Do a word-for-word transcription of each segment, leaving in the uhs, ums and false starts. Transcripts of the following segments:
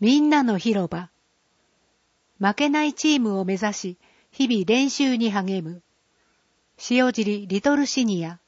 みんなの広場。負けないチームを目指し、日々練習に励む。塩尻リトルシニア。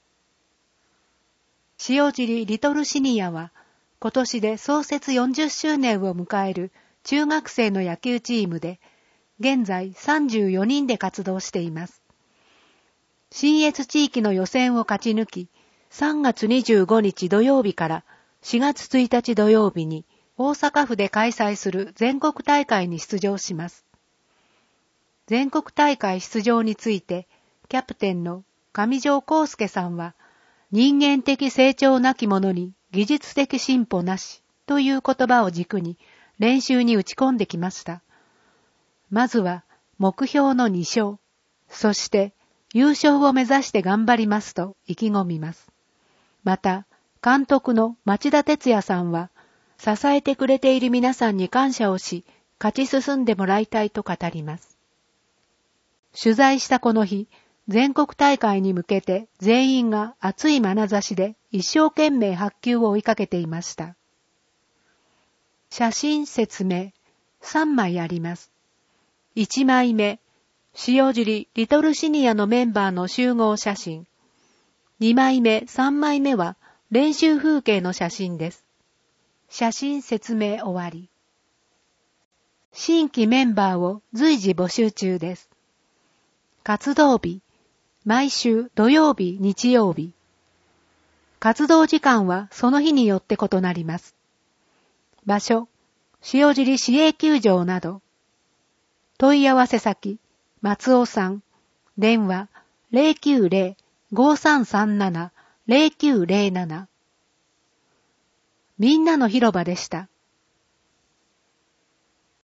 塩尻リトルシニアは、今年で創設よんじゅっしゅうねんを迎える中学生の野球チームで、現在さんじゅうよにんで活動しています。信越地域の予選を勝ち抜き、さんがつにじゅうごにち土曜日からしがつついたち土曜日に大阪府で開催する全国大会に出場します。全国大会出場について、キャプテンの上条康介さんは、人間的成長なき者に技術的進歩なしという言葉を軸に練習に打ち込んできました。まずは目標のにしょう、そして優勝を目指して頑張りますと意気込みます。また、監督の町田哲也さんは、支えてくれている皆さんに感謝をし、勝ち進んでもらいたいと語ります。取材したこの日、全国大会に向けて全員が熱い眼差しで一生懸命白球を追いかけていました。写真説明、さんまいあります。いちまいめ、塩尻リトルシニアのメンバーの集合写真。にまいめ、さんまいめは練習風景の写真です。写真説明終わり。新規メンバーを随時募集中です。活動日、毎週土曜日、日曜日。活動時間はその日によって異なります。場所、塩尻市営球場など。問い合わせ先、松尾さん。電話 ゼロきゅうゼロ ごさんさんなな ゼロきゅうゼロなな。みんなの広場でした。